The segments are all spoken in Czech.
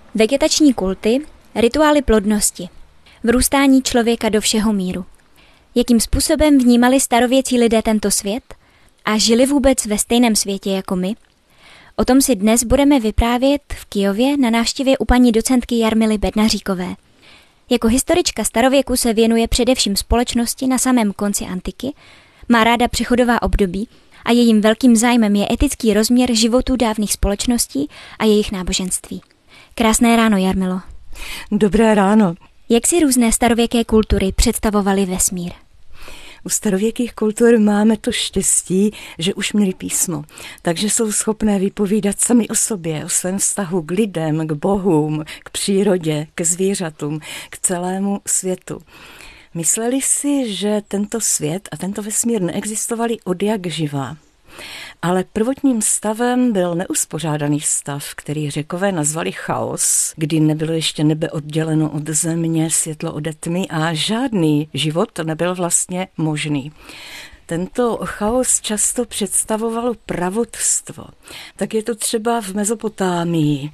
Vegetační kulty, rituály plodnosti, vrůstání člověka do všeho míru. Jakým způsobem vnímali starověcí lidé tento svět a žili vůbec ve stejném světě jako my? O tom si dnes budeme vyprávět v Kyjově na návštěvě u paní docentky Jarmily Bednaříkové. Jako historička starověku se věnuje především společnosti na samém konci antiky, má ráda přechodová období a jejím velkým zájmem je etický rozměr životů dávných společností a jejich náboženství. Krásné ráno, Jarmilo. Dobré ráno. Jak si různé starověké kultury představovaly vesmír? U starověkých kultur máme to štěstí, že už měli písmo, takže jsou schopné vypovídat sami o sobě, o svém vztahu k lidem, k bohům, k přírodě, ke zvířatům, k celému světu. Mysleli si, že tento svět a tento vesmír neexistovaly od jak živá. Ale prvotním stavem byl neuspořádaný stav, který Řekové nazvali chaos, kdy nebylo ještě nebe odděleno od země, světlo ode tmy a žádný život nebyl vlastně možný. Tento chaos často představovalo pravodstvo. Tak je to třeba v Mezopotámii,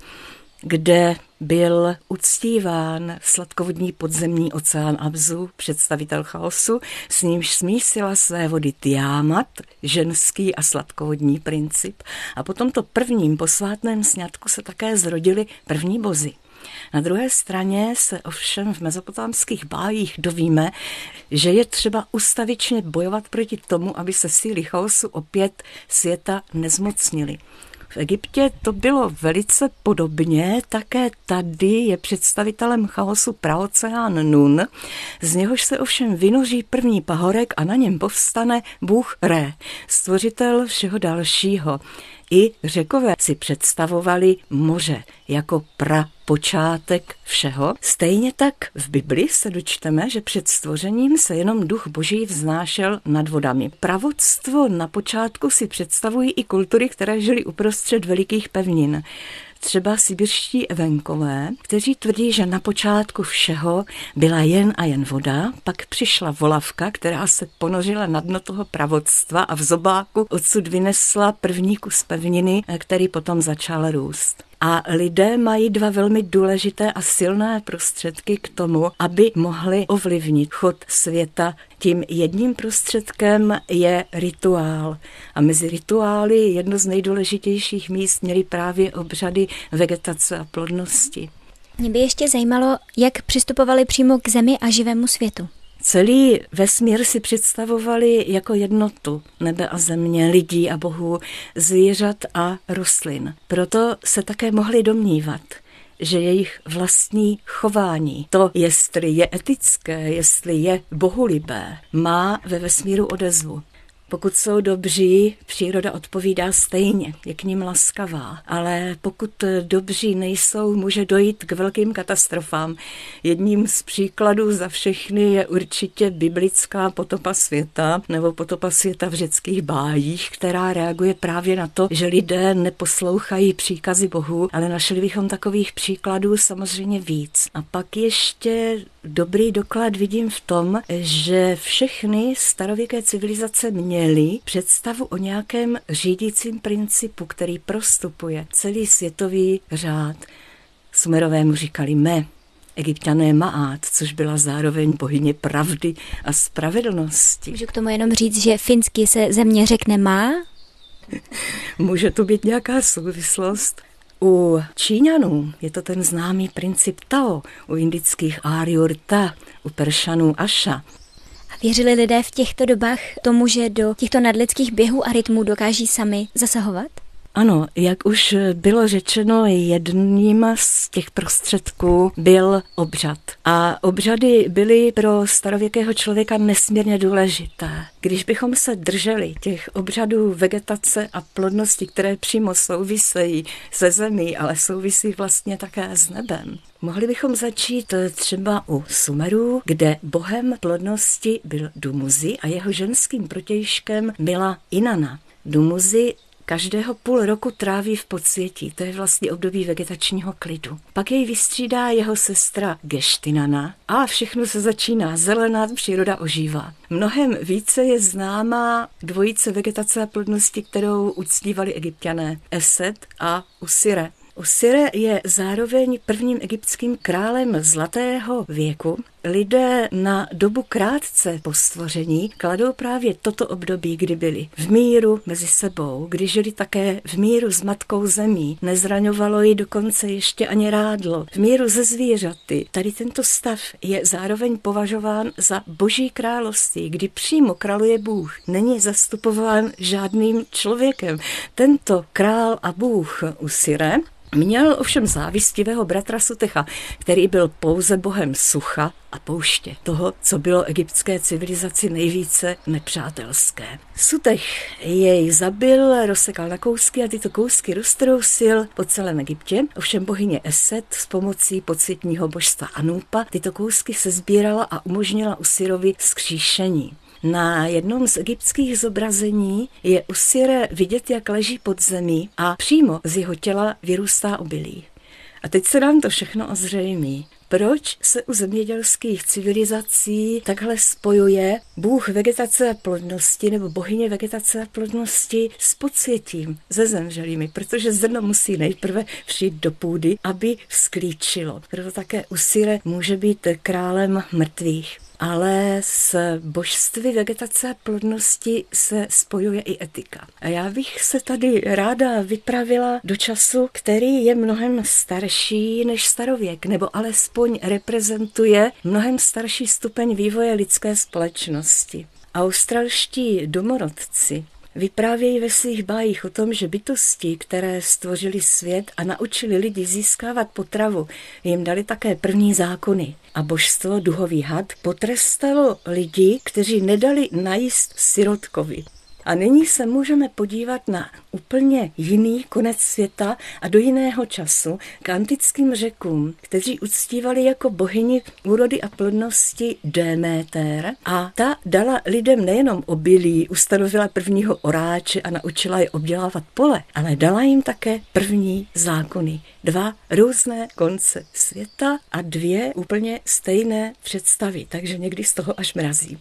kde byl uctíván sladkovodní podzemní oceán Abzu, představitel chaosu, s nímž smísila své vody Tiamat, ženský a sladkovodní princip. A po tomto prvním posvátném sňatku se také zrodili první bozi. Na druhé straně se ovšem v mezopotámských bájích dovíme, že je třeba ustavičně bojovat proti tomu, aby se síly chaosu opět světa nezmocnily. V Egyptě to bylo velice podobně, také tady je představitelem chaosu praoceán Nun, z něhož se ovšem vynoří první pahorek a na něm povstane bůh Ré, stvořitel všeho dalšího. I Řekové si představovali moře jako prapočátek všeho. Stejně tak v Bibli se dočteme, že před stvořením se jenom duch boží vznášel nad vodami. Pravodstvo na počátku si představují i kultury, které žily uprostřed velikých pevnin. Třeba sibirští Evenkové, kteří tvrdí, že na počátku všeho byla jen a jen voda, pak přišla volavka, která se ponořila na dno toho pravodstva a v zobáku odsud vynesla první kus pevniny, který potom začal růst. A lidé mají dva velmi důležité a silné prostředky k tomu, aby mohli ovlivnit chod světa. Tím jedním prostředkem je rituál. A mezi rituály jedno z nejdůležitějších míst měly právě obřady vegetace a plodnosti. Mě by ještě zajímalo, jak přistupovali přímo k zemi a živému světu. Celý vesmír si představovali jako jednotu nebe a země, lidí a bohů, zvířat a rostlin. Proto se také mohli domnívat, že jejich vlastní chování, to jestli je etické, jestli je bohulibé, má ve vesmíru odezvu. Pokud jsou dobří, příroda odpovídá stejně, je k nim laskavá, ale pokud dobří nejsou, může dojít k velkým katastrofám. Jedním z příkladů za všechny je určitě biblická potopa světa, nebo potopa světa v řeckých bájích, která reaguje právě na to, že lidé neposlouchají příkazy Bohu, ale našli bychom takových příkladů samozřejmě víc. A pak ještě dobrý doklad vidím v tom, že všechny starověké civilizace měly představu o nějakém řídícím principu, který prostupuje celý světový řád. Sumerové mu říkali Me, Egypťané Maat, což byla zároveň bohyně pravdy a spravedlnosti. Můžu k tomu jenom říct, že finsky se země řekne Má? Může to být nějaká souvislost. U Číňanů je to ten známý princip Tao, u indických Áryur Ta, u Peršanů Aša. A věřili lidé v těchto dobách tomu, že do těchto nadlidských běhů a rytmů dokáží sami zasahovat? Ano, jak už bylo řečeno, jedním z těch prostředků byl obřad. A obřady byly pro starověkého člověka nesmírně důležité. Když bychom se drželi těch obřadů vegetace a plodnosti, které přímo souvisejí se zemí, ale souvisí vlastně také s nebem, mohli bychom začít třeba u Sumerů, kde bohem plodnosti byl Dumuzi a jeho ženským protějškem byla Inanna. Dumuzi každého půl roku tráví v podsvětí, to je vlastně období vegetačního klidu. Pak jej vystřídá jeho sestra Geštinana a všechno se začíná zelenat, příroda ožívá. Mnohem více je známá dvojice vegetace a plodnosti, kterou uctívali Egypťané, Eset a Usire. Osire je zároveň prvním egyptským králem zlatého věku. Lidé na dobu krátce po stvoření kladou právě toto období, kdy byli v míru mezi sebou, kdy žili také v míru s matkou zemí, nezraňovalo ji dokonce ještě ani rádlo, v míru se zvířaty. Tady tento stav je zároveň považován za boží království, kdy přímo králuje Bůh, není zastupován žádným člověkem. Tento král a Bůh Osire měl ovšem závistivého bratra Sutecha, který byl pouze bohem sucha a pouště, toho, co bylo egyptské civilizaci nejvíce nepřátelské. Sutech jej zabil, rozsekal na kousky a tyto kousky roztrousil po celém Egyptě. Ovšem bohyně Eset s pomocí pocitního božstva Anupa tyto kousky sesbírala a umožnila Osirovi vzkříšení. Na jednom z egyptských zobrazení je Osire vidět, jak leží pod zemí a přímo z jeho těla vyrůstá obilí. A teď se nám to všechno ozřejmí. Proč se u zemědělských civilizací takhle spojuje Bůh vegetace a plodnosti nebo bohyně vegetace a plodnosti s podsvětím, se zemřelými? Protože zrno musí nejprve přijít do půdy, aby vzklíčilo. Proto také Osire může být králem mrtvých. Ale s božství vegetace a plodnosti se spojuje i etika. A já bych se tady ráda vypravila do času, který je mnohem starší než starověk, nebo alespoň reprezentuje mnohem starší stupeň vývoje lidské společnosti. Australští domorodci vyprávějí ve svých bájích o tom, že bytosti, které stvořili svět a naučili lidi získávat potravu, jim dali také první zákony. A božstvo, duhový had, potrestalo lidi, kteří nedali najíst sirotkovi. A nyní se můžeme podívat na úplně jiný konec světa a do jiného času k antickým Řekům, kteří uctívali jako bohyni úrody a plodnosti Déméter a ta dala lidem nejenom obilí, ustanovila prvního oráče a naučila je obdělávat pole, ale dala jim také první zákony. 2 různé konce světa a 2 úplně stejné představy, takže někdy z toho až mrazí.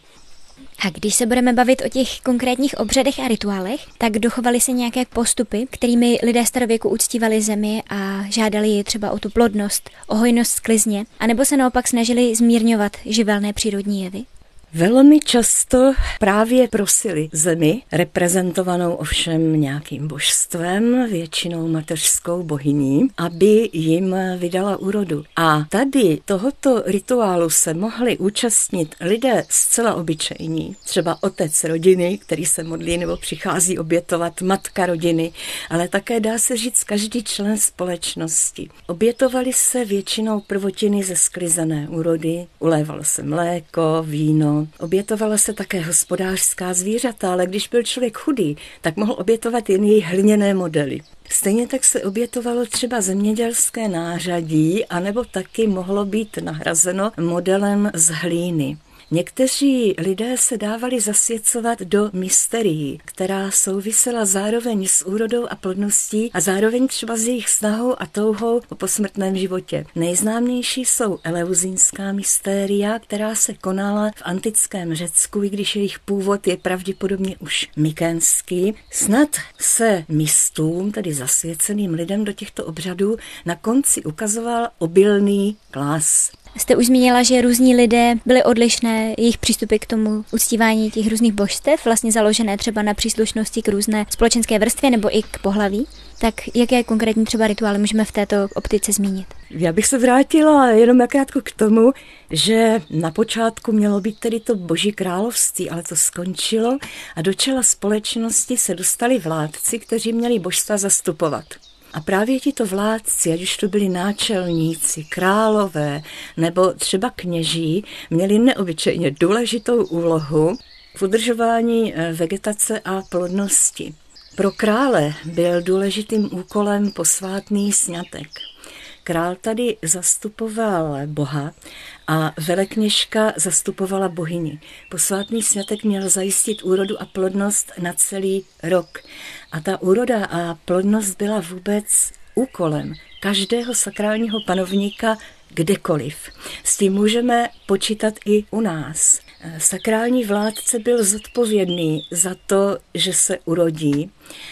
A když se budeme bavit o těch konkrétních obřadech a rituálech, tak dochovaly se nějaké postupy, kterými lidé starověku uctívali zemi a žádali ji třeba o tu plodnost, o hojnost sklizně, anebo se naopak snažili zmírňovat živelné přírodní jevy? Velmi často právě prosili zemi, reprezentovanou ovšem nějakým božstvem, většinou mateřskou bohyní, aby jim vydala úrodu. A tady tohoto rituálu se mohli účastnit lidé zcela obyčejní, třeba otec rodiny, který se modlí nebo přichází obětovat, matka rodiny, ale také dá se říct každý člen společnosti. Obětovali se většinou prvotiny ze sklizené úrody, ulévalo se mléko, víno, obětovala se také hospodářská zvířata, ale když byl člověk chudý, tak mohl obětovat jen její hliněné modely. Stejně tak se obětovalo třeba zemědělské nářadí, anebo taky mohlo být nahrazeno modelem z hlíny. Někteří lidé se dávali zasvěcovat do mysterií, která souvisela zároveň s úrodou a plodností a zároveň třeba s jejich snahou a touhou po posmrtném životě. Nejznámější jsou eleuzínská mystéria, která se konala v antickém Řecku, i když jejich původ je pravděpodobně už mykénský. Snad se mystům, tedy zasvěceným lidem do těchto obřadů, na konci ukazoval obilný klas. Jste už zmínila, že různí lidé byli odlišné, jejich přístupy k tomu uctívání těch různých božstev, vlastně založené třeba na příslušnosti k různé společenské vrstvě nebo i k pohlaví. Tak jaké konkrétní třeba rituály můžeme v této optice zmínit? Já bych se vrátila jenom nakrátko k tomu, že na počátku mělo být tedy to boží království, ale to skončilo a do čela společnosti se dostali vládci, kteří měli božstva zastupovat. A právě tito vládci, ať už to byli náčelníci, králové nebo třeba kněží, měli neobyčejně důležitou úlohu v udržování vegetace a plodnosti. Pro krále byl důležitým úkolem posvátný sňatek. Král tady zastupoval Boha a velekněžka zastupovala bohyni. Posvátný sňatek měl zajistit úrodu a plodnost na celý rok. A ta úroda a plodnost byla vůbec úkolem každého sakrálního panovníka kdekoliv. S tím můžeme počítat i u nás. Sakrální vládce byl zodpovědný za to, že se urodí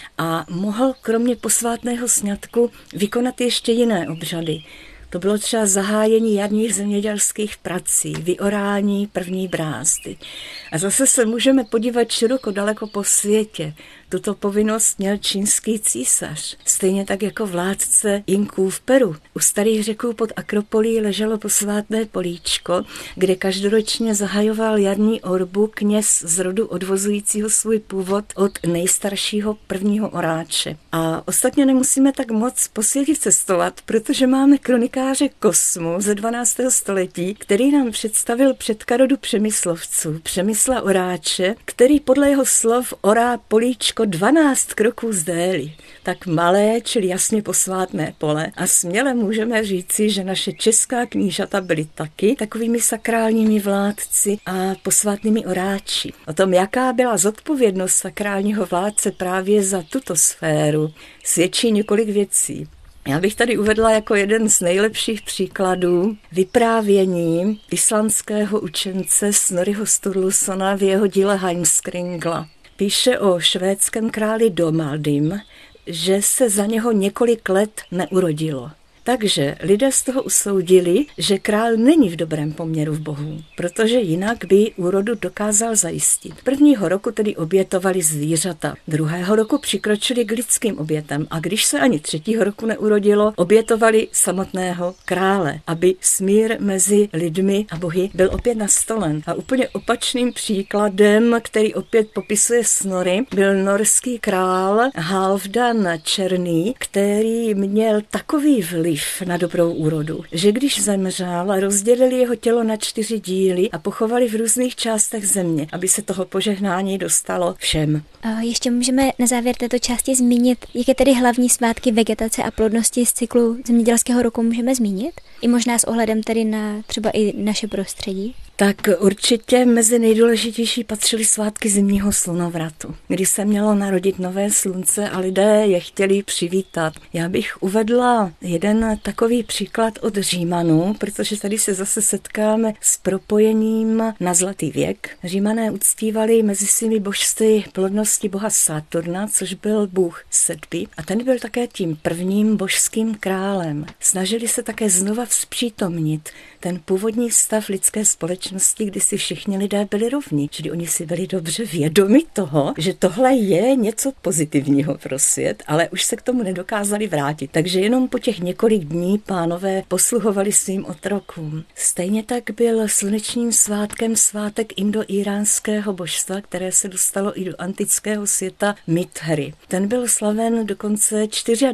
a mohl kromě posvátného sňatku vykonat ještě jiné obřady. To bylo třeba zahájení jarních zemědělských prací, vyorání první brázdy. A zase se můžeme podívat široko daleko po světě. Tuto povinnost měl čínský císař, stejně tak jako vládce Inků v Peru. U starých Řeků pod Akropolí leželo posvátné políčko, kde každoročně zahajoval jarní orbu kněz z rodu odvozujícího svůj původ od nejstaršího prvního oráče. A ostatně nemusíme tak moc po světě cestovat, protože máme kronikáře Kosmu ze 12. století, který nám představil předka rodu Přemyslovců, Přemysla Oráče, který podle jeho slov orá políčko 12 kroků z dély. Tak malé, čili jasně posvátné pole. A směle můžeme říci, že naše česká knížata byly taky takovými sakrálními vládci a posvátnými oráči. O tom, jaká byla zodpovědnost sakrálního vládce právě za tuto sféru, svědčí několik věcí. Já bych tady uvedla jako jeden z nejlepších příkladů vyprávění islandského učence Snorriho Sturlusona v jeho díle Heimskringla. Píše o švédském králi Domaldim, že se za něho několik let neurodilo. Takže lidé z toho usoudili, že král není v dobrém poměru v Bohu, protože jinak by úrodu dokázal zajistit. Prvního roku tedy obětovali zvířata, druhého roku přikročili k lidským obětem a když se ani třetího roku neurodilo, obětovali samotného krále, aby smír mezi lidmi a bohy byl opět nastolen. A úplně opačným příkladem, který opět popisuje Snorri, byl norský král Halfdan Černý, který měl takový vliv na dobrou úrodu, že když zemřel, rozdělili jeho tělo na 4 díly a pochovali v různých částech země, aby se toho požehnání dostalo všem. A ještě můžeme na závěr této části zmínit, jaké tedy hlavní svátky vegetace a plodnosti z cyklu zemědělského roku můžeme zmínit? I možná s ohledem tedy na třeba i naše prostředí? Tak určitě mezi nejdůležitější patřily svátky zimního slunovratu, kdy se mělo narodit nové slunce a lidé je chtěli přivítat. Já bych uvedla jeden takový příklad od Římanů, protože tady se zase setkáme s propojením na zlatý věk. Římané uctívali mezi svými božstvy plodnosti boha Saturna, což byl bůh setby, a ten byl také tím prvním božským králem. Snažili se také znova vzpřítomnit ten původní stav lidské společnosti, kdy si všichni lidé byli rovni. Čili oni si byli dobře vědomi toho, že tohle je něco pozitivního pro svět, ale už se k tomu nedokázali vrátit. Takže jenom po těch několik dní pánové posluhovali svým otrokům. Stejně tak byl slunečním svátkem svátek indo-íránského božstva, které se dostalo i do antického světa Mithry. Ten byl slaven dokonce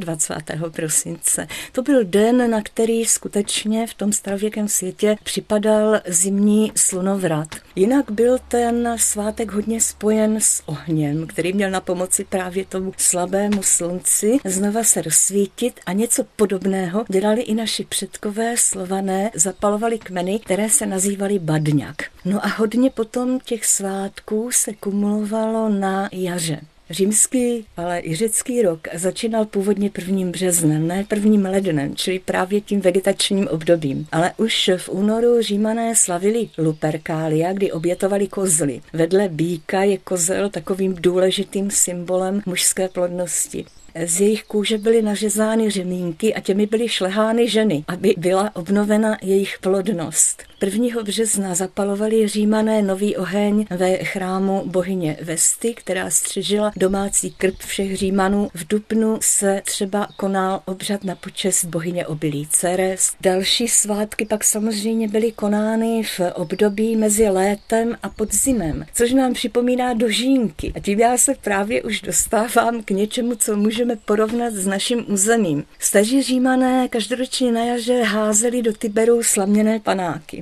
24. prosince. To byl den, na který skutečně v tom starověkém světě připadal zimní slunovrat. Jinak byl ten svátek hodně spojen s ohněm, který měl na pomoci právě tomu slabému slunci znova se rozsvítit, a něco podobného dělali i naši předkové Slované, zapalovali kmeny, které se nazývaly badňak. No a hodně potom těch svátků se kumulovalo na jaře. Římský, ale i řecký rok začínal původně 1. březnem, ne 1. lednem, čili právě tím vegetačním obdobím. Ale už v únoru Římané slavili Lupercalia, kdy obětovali kozly. Vedle býka je kozel takovým důležitým symbolem mužské plodnosti. Z jejich kůže byly nařezány řemínky a těmi byly šlehány ženy, aby byla obnovena jejich plodnost. 1. března zapalovali Římané nový oheň ve chrámu bohyně Vesty, která střežila domácí krb všech Římanů. V dubnu se třeba konal obřad na počest bohyně obilí Ceres. Další svátky pak samozřejmě byly konány v období mezi létem a podzimem, což nám připomíná dožínky. A tím já se právě už dostávám k něčemu, co můžeme porovnat s naším územím. Staří Římané každoročně na jaře házeli do Tiberu slaměné panáky.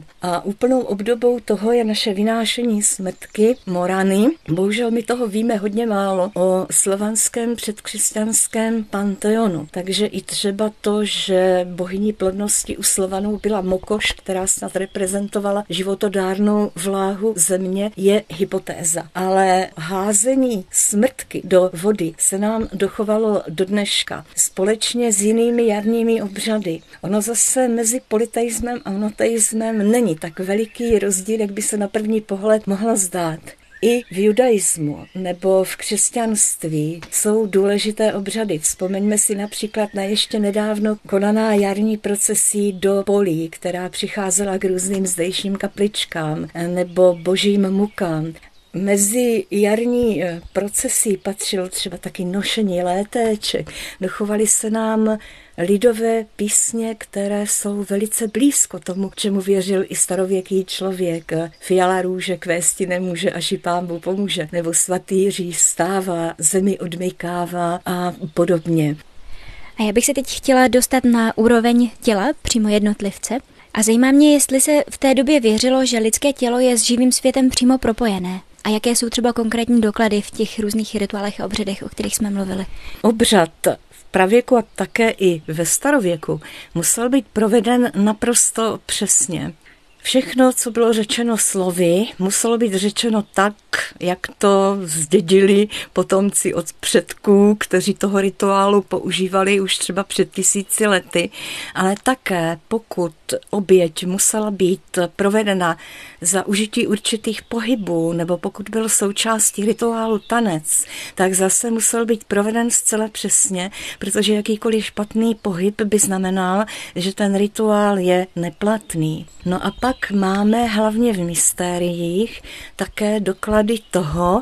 A úplnou obdobou toho je naše vynášení smrtky Morany. Bohužel my toho víme hodně málo o slovanském předkřesťanském panteonu. Takže i třeba to, že bohyní plodnosti u Slovanů byla Mokoš, která snad reprezentovala životodárnou vláhu země, je hypotéza. Ale házení smrtky do vody se nám dochovalo do dneška společně s jinými jarními obřady. Ono zase mezi polyteismem a monoteismem není tak veliký rozdíl, jak by se na první pohled mohlo zdát. I v judaismu nebo v křesťanství jsou důležité obřady. Vzpomeňme si například na ještě nedávno konaná jarní procesí do polí, která přicházela k různým zdejším kapličkám nebo božím mukám. Mezi jarní procesí patřilo třeba taky nošení létéček. Dochovaly se nám lidové písně, které jsou velice blízko tomu, čemu věřil i starověký člověk. Fiala růže kvésti nemůže, až i Pán Bůh pomůže. Nebo svatý Jiří vstává, zemi odmykává a podobně. A já bych se teď chtěla dostat na úroveň těla, přímo jednotlivce. A zajímá mě, jestli se v té době věřilo, že lidské tělo je s živým světem přímo propojené. A jaké jsou třeba konkrétní doklady v těch různých rituálech a obřadech, o kterých jsme mluvili? Obřad v pravěku a také i ve starověku musel být proveden naprosto přesně. Všechno, co bylo řečeno slovy, muselo být řečeno tak, jak to zdědili potomci od předků, kteří toho rituálu používali už třeba před 1000 lety, ale také pokud oběť musela být provedena za užití určitých pohybů, nebo pokud byl součástí rituálu tanec, tak zase musel být proveden zcela přesně, protože jakýkoliv špatný pohyb by znamenal, že ten rituál je neplatný. No a pak máme hlavně v mystériích také doklady toho,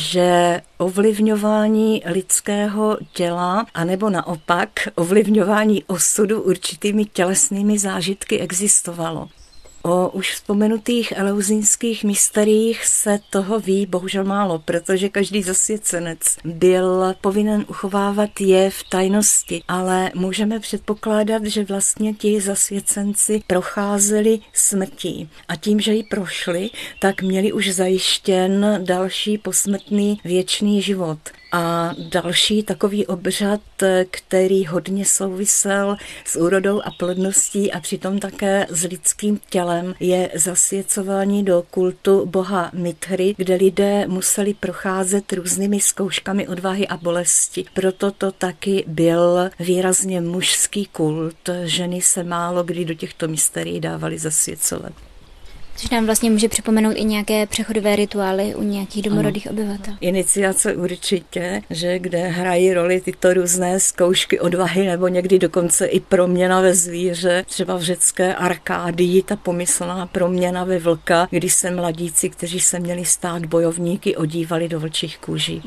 že ovlivňování lidského těla, anebo naopak ovlivňování osudu určitými tělesnými zážitky existovalo. O už vzpomenutých eleuzínských mysteriích se toho ví bohužel málo, protože každý zasvěcenec byl povinen uchovávat je v tajnosti, ale můžeme předpokládat, že vlastně ti zasvěcenci procházeli smrtí a tím, že ji prošli, tak měli už zajištěn další posmrtný věčný život. A další takový obřad, který hodně souvisel s úrodou a plodností a přitom také s lidským tělem, je zasvěcování do kultu boha Mithry, kde lidé museli procházet různými zkouškami odvahy a bolesti. Proto to taky byl výrazně mužský kult. Ženy se málo kdy do těchto mysterií dávaly zasvěcovat. Což nám vlastně může připomenout i nějaké přechodové rituály u nějakých domorodých obyvatel. Iniciace určitě, že kde hrají roli tyto různé zkoušky odvahy nebo někdy dokonce i proměna ve zvíře. Třeba v řecké Arkádii ta pomyslná proměna ve vlka, kdy se mladíci, kteří se měli stát bojovníky, odívali do vlčích kůží.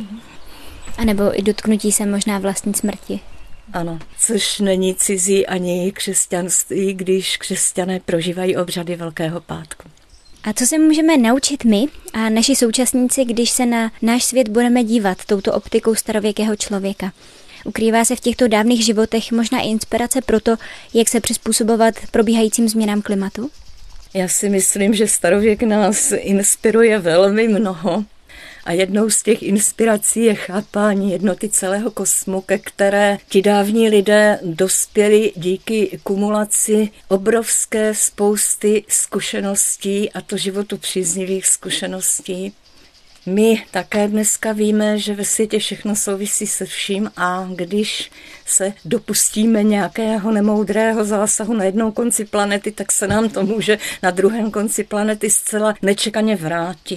A nebo i dotknutí se možná vlastní smrti. Ano, což není cizí ani křesťanství, když křesťané prožívají obřady Velkého pátku. A co se můžeme naučit my a naši současníci, když se na náš svět budeme dívat touto optikou starověkého člověka? Ukrývá se v těchto dávných životech možná i inspirace pro to, jak se přizpůsobovat probíhajícím změnám klimatu? Já si myslím, že starověk nás inspiruje velmi mnoho. A jednou z těch inspirací je chápání jednoty celého kosmu, ke které ti dávní lidé dospěli díky kumulaci obrovské spousty zkušeností, a to životu příznivých zkušeností. My také dneska víme, že ve světě všechno souvisí se vším a když se dopustíme nějakého nemoudrého zásahu na jednom konci planety, tak se nám to může na druhém konci planety zcela nečekaně vrátit.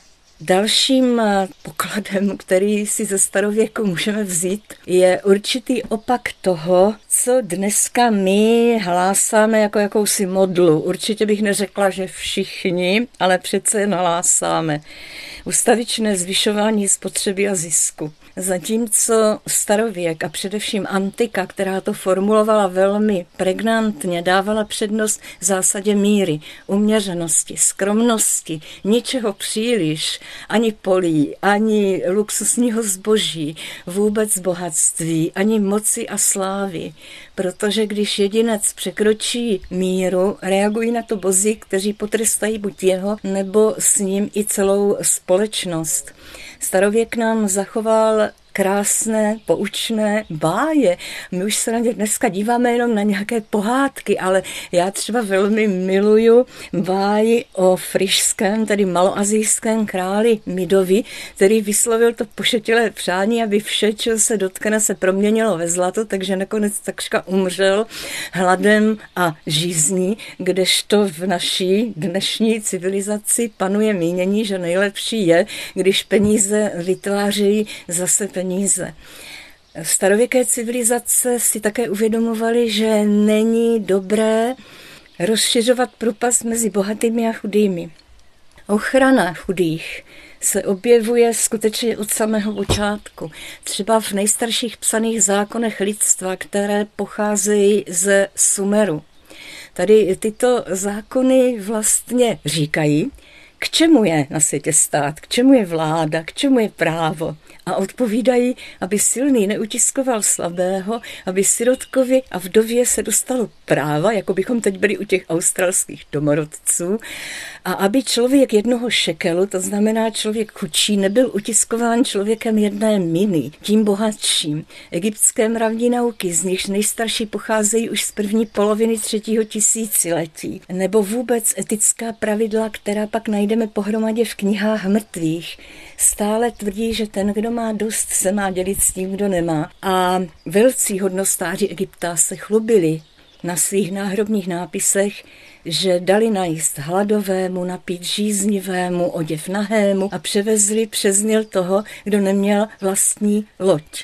Dalším pokladem, který si ze starověku můžeme vzít, je určitý opak toho, co dneska my hlásáme jako jakousi modlu. Určitě bych neřekla, že všichni, ale přece jen hlásáme. Ustavičné zvyšování spotřeby a zisku. Zatímco starověk a především antika, která to formulovala velmi pregnantně, dávala přednost zásadě míry, uměřenosti, skromnosti, ničeho příliš, ani polí, ani luxusního zboží, vůbec bohatství, ani moci a slávy. Protože když jedinec překročí míru, reagují na to bozi, kteří potrestají buď jeho, nebo s ním i celou společnost. Starověk nám zachoval krásné, poučné báje. My už se na ně dneska díváme jenom na nějaké pohádky, ale já třeba velmi miluju báji o fryšském, tedy maloazijském králi Midovi, který vyslovil to pošetilé přání, aby vše, čeho se dotkne, se proměnilo ve zlato, takže nakonec takřka umřel hladem a žízní, kdežto v naší dnešní civilizaci panuje mínění, že nejlepší je, když peníze vytvářejí zase peníze. Starověké civilizace si také uvědomovaly, že není dobré rozšiřovat propast mezi bohatými a chudými. Ochrana chudých se objevuje skutečně od samého počátku. Třeba v nejstarších psaných zákonech lidstva, které pocházejí ze Sumeru. Tady tyto zákony vlastně říkají, k čemu je na světě stát, k čemu je vláda, k čemu je právo. A odpovídají, aby silný neutiskoval slabého, aby sirotkovi a vdově se dostalo práva, jako bychom teď byli u těch australských domorodců, a aby člověk jednoho šekelu, to znamená člověk chudší, nebyl utiskován člověkem jedné miny, tím bohatším. Egyptské mravní nauky, z nichž nejstarší pocházejí už z první poloviny 3. tisíciletí, nebo vůbec etická pravidla, která pak najdeme pohromadě v knihách mrtvých, stále tvrdí, že ten, kdo má dost, se má dělit s tím, kdo nemá. A velcí hodnostáři Egypta se chlubili na svých náhrobních nápisech, že dali najíst hladovému, napít žíznivému, oděv nahému a převezli přes Nil toho, kdo neměl vlastní loď.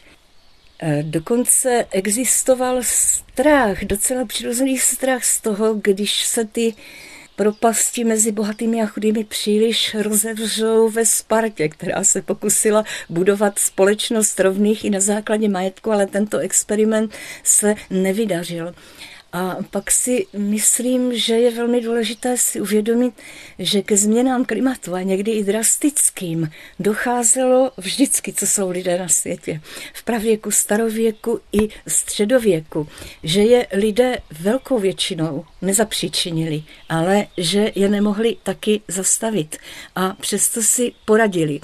Dokonce existoval strach, docela přirozený strach z toho, když se ty propasti mezi bohatými a chudými příliš rozevřou ve Spartě, která se pokusila budovat společnost rovných i na základě majetku, ale tento experiment se nevydařil. A pak si myslím, že je velmi důležité si uvědomit, že ke změnám klimatu a někdy i drastickým docházelo vždycky, co jsou lidé na světě. V pravěku, starověku i středověku. Že je lidé velkou většinou nezapříčinili, ale že je nemohli taky zastavit. A přesto si poradili.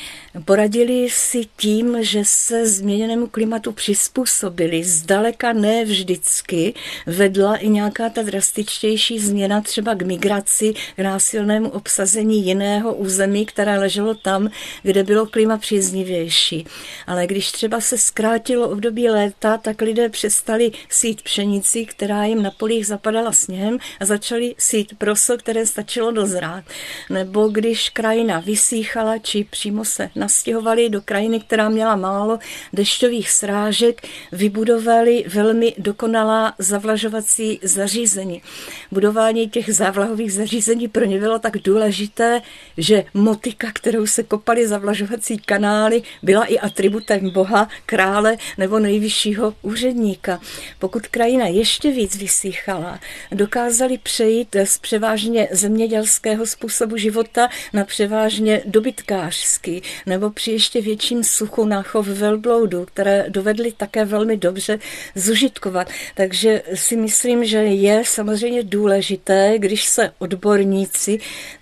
Poradili si tím, že se změněnému klimatu přizpůsobili. Zdaleka ne vždycky vedla i nějaká ta drastičtější změna třeba k migraci, k násilnému obsazení jiného území, které leželo tam, kde bylo klima příznivější. Ale když třeba se zkrátilo období léta, tak lidé přestali sít pšenici, která jim na polích zapadala sněhem, a začali sít proso, které stačilo dozrát. Nebo když krajina vysíchala, či přímo se nastěhovali do krajiny, která měla málo dešťových srážek, vybudovali velmi dokonalá zavlažovací zařízení. Budování těch závlahových zařízení pro ně bylo tak důležité, že motika, kterou se kopaly zavlažovací kanály, byla i atributem boha, krále nebo nejvyššího úředníka. Pokud krajina ještě víc vysíchala, dokázali přejít z převážně zemědělského způsobu života na převážně dobytkářský, nebo při ještě větším suchu na chov velbloudů, které dovedly také velmi dobře zužitkovat. Takže si myslím, že je samozřejmě důležité, když se odborníci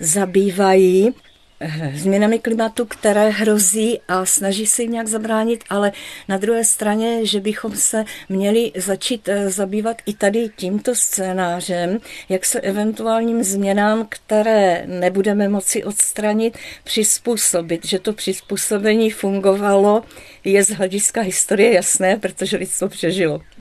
zabývají změnami klimatu, které hrozí a snaží se jim nějak zabránit, ale na druhé straně, že bychom se měli začít zabývat i tady tímto scénářem, jak se eventuálním změnám, které nebudeme moci odstranit, přizpůsobit. Že to přizpůsobení fungovalo, je z hlediska historie jasné, protože lidstvo přežilo.